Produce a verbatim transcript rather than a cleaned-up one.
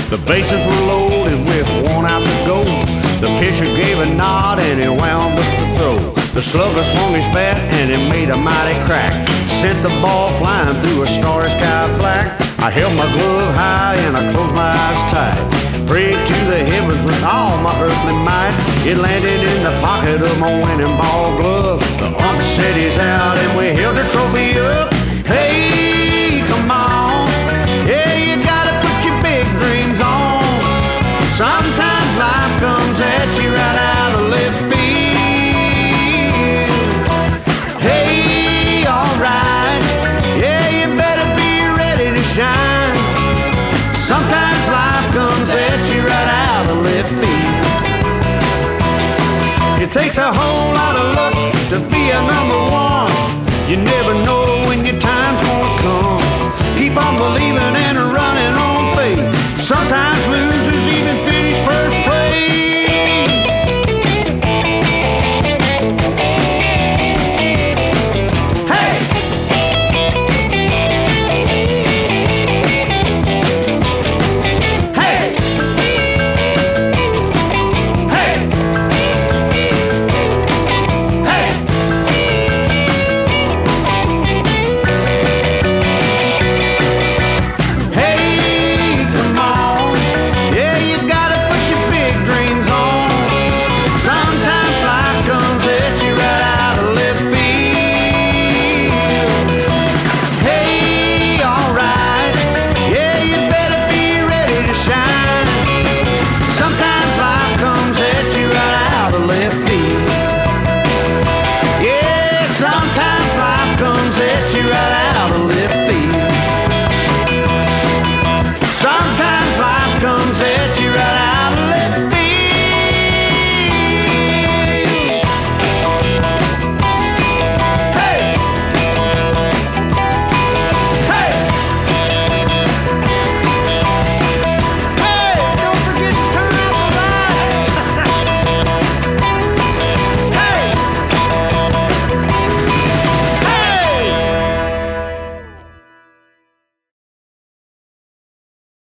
The bases were loaded with one out to go. The pitcher gave a nod and he wound up the throw. The slugger swung his bat and it made a mighty crack. Sent the ball flying through a starry sky black. I held my glove high and I closed my eyes tight. Prayed to the heavens with all my earthly might. It landed in the pocket of my winning ball glove. The ump said he's out and we held the trophy up. Hey, come on. Yeah, you gotta put your big dreams on. Sometimes life comes at you right out of left field. Hey, alright. Yeah, you better be ready to shine. Sometimes life comes at you right out of left field. It takes a whole lot of luck to be a number one. You never know when your time's gonna come. Keep on believing and running on faith. Sometimes losers